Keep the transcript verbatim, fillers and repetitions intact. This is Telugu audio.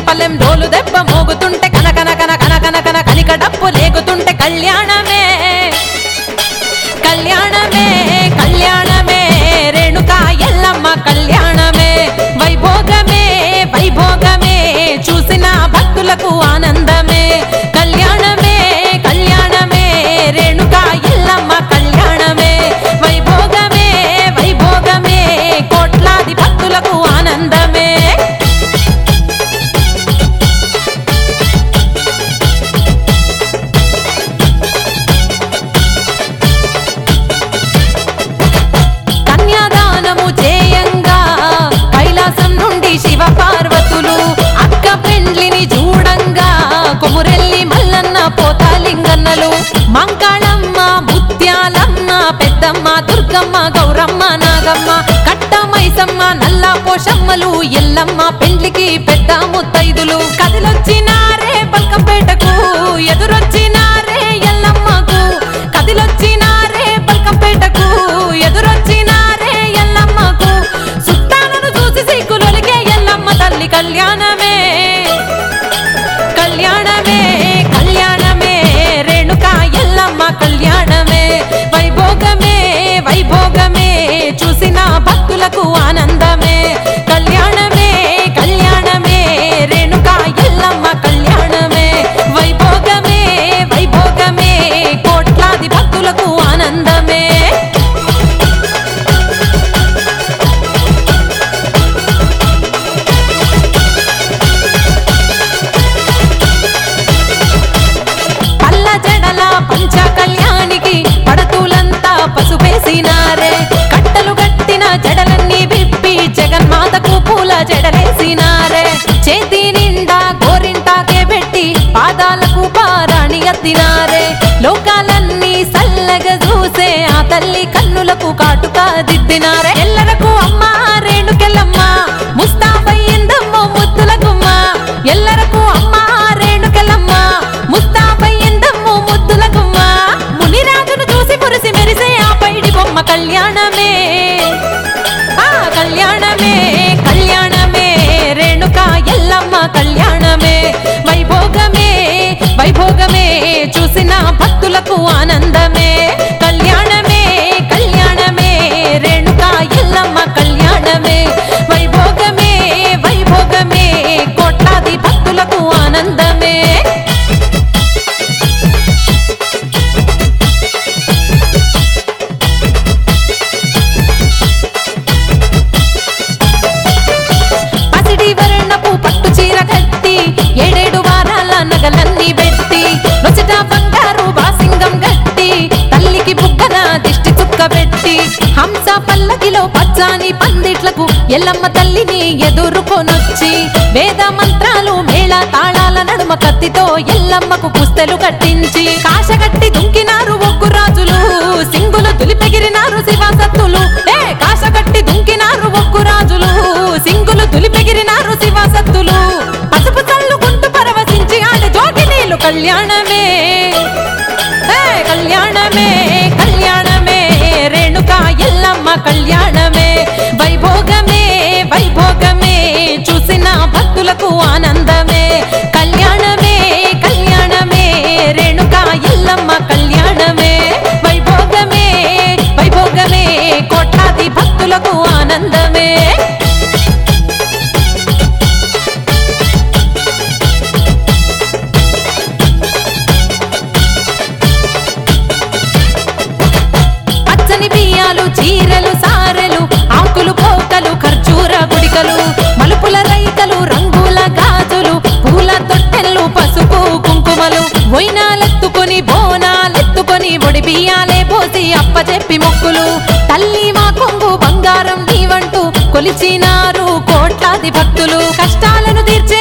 పల్లెం డోలు దెబ్బ మోగుతుంటే కన కన కన కన కన కన కనిక డప్పు లేగుతుంటే కళ్యాణమే కళ్యాణమే కళ్యాణమే రేణుకా ఎల్లమ్మ కళ్యాణమే వైభోగమే వైభోగమే చూసిన భక్తులకు ఆనందమే కళ్యాణమే కళ్యాణమే రేణుకా ఎల్లమ్మ కళ్యాణమే వైభోగమే వైభోగమే కోట్లాది భక్తులకు ఆనందమే కన్యాదానము చేయంగా కైలాసం నుండి శివ పార్వతులు అక్క పెండ్లిని చూడంగా కొమురెల్లి మల్లన్న పోతాలింగన్నలు మంకాళమ్మ ముత్యాలమ్మ పెద్దమ్మ దుర్గమ్మ గౌరమ్మ నాగమ్మ కట్ట మైసమ్మ నల్లా పోషమ్మలు ఎల్లమ్మ పెండ్లికి పెద్ద ముత్తైదులు కదిలొచ్చినారే బల్కంపేటకు ఎదురొచ్చినారే ఎల్లమ్మకు కదిలొచ్చినారే బల్కంపేటకు ఎదురొచ్చినారే ఎల్లమ్మకు సుట్టాలను చూసి సిగ్గులొలిగే ఎల్లమ్మ తల్లి కళ్యాణమే కళ్యాణమే కళ్యాణమే రేణుకా ఎల్లమ్మ కళ్యాణమే వైభోగమే వైభోగమే చూసిన భక్తులకు ఆనందమే కళ్యాణమే కళ్యాణమే రేణుకా ఎల్లమ్మ కళ్యాణమే వైభోగమే వైభోగమే కోట్లాది భక్తులకు ఆనందమే పల్ల జడల పంచ కళ్యాణికి పడతులంతా పసుపేసినారే కట్టలు కట్టిన జడలన్నీ విప్పి జగన్మాతకు పూల జడలేసినారే చేతి నిండా గోరింటాకే పెట్టి పాదాలకు పారాణి ఎత్తినారే లోకాలన్నీ సల్లగా చూసే ఆ తల్లి కన్నులకు కాటుకా దిద్దినారే ఎల్లరకు అమ్మ రేణుకెల్లమ్మ ముస్తాబయ్యిందమ్మో ముద్దుల గుమ్మ ఎల్లరకు అమ్మ రేణుకెల్లమ్మ ముస్తాబయ్యిందమ్మో ముద్దుల గుమ్మ మునిరాజును చూసి మురిసి మెరిసే ఆ పైడి బొమ్మ కళ్యాణమే ఆ కళ్యాణమే కళ్యాణమే రేణుకా ఎల్లమ్మ కళ్యాణమే వైభోగమే వైభోగమే చూసిన భక్తులకు ఆనందమే కళ్యాణమే కళ్యాణమే రేణుకా ఎల్లమ్మ కళ్యాణమే వైభోగమే వైభోగమే కోట్లాది భక్తులకు ఆనందమే పసిడి వర్ణపు పట్టు చీర కట్టి ఏడేడు వారాల నగలన్నీ పెట్టి రొచట బంగారు బాసింగం గట్టి తల్లికి బుగ్గన దిష్టి చుక్క పెట్టి హంస పల్లకిలో పచ్చాని పందిట్లకు ఎల్లమ్మ తల్లిని ఎదుర్కొనొచ్చి వేద మంత్రాలు మేళ తాళాల నడుమ కత్తితో ఎల్లమ్మకు పుస్తెలు కట్టించి కాశగట్టి దుంకినారు ఒగ్గు రాజులు సింగులు తులిపెగిరినారు శివసత్తులు ఏ కాశగట్టి దుంకినారు ఒగ్గు రాజులు సింగులు తులిపెగిరినారు శివసత్తులు పసుపు చల్లుకుంటూ పరవశించి ఆడే జోగినీలు కళ్యాణమే ఏ కళ్యాణమే కళ్యాణమే రేణుకా ఎల్లమ్మ కళ్యాణమే వైభోగమే వైభోగమే చూసిన భక్తులకు ఆనందమే కళ్యాణమే కళ్యాణమే రేణుకా ఎల్లమ్మ కళ్యాణమే వైభోగమే వైభోగమే కోట్లాది భక్తులకు ఆనందమే పచ్చని బియ్యాలు చీరలు సారెలు ఆకులు పోకలు ఖర్జూర గుడికలు మలుపుల రైకలు రంగుల గాజులు పూల తొట్టెలు పసుపు కుంకుమలు వైనాలెత్తుకొని బోనాలెత్తుకొని ఒడి బియ్యాలే పోసి అప్పచెప్పి మొక్కులు తల్లి మా కొంగు బంగారం నీవంటూ కొలిచినారు కోట్లాది భక్తులు కష్టాలను తీర్చి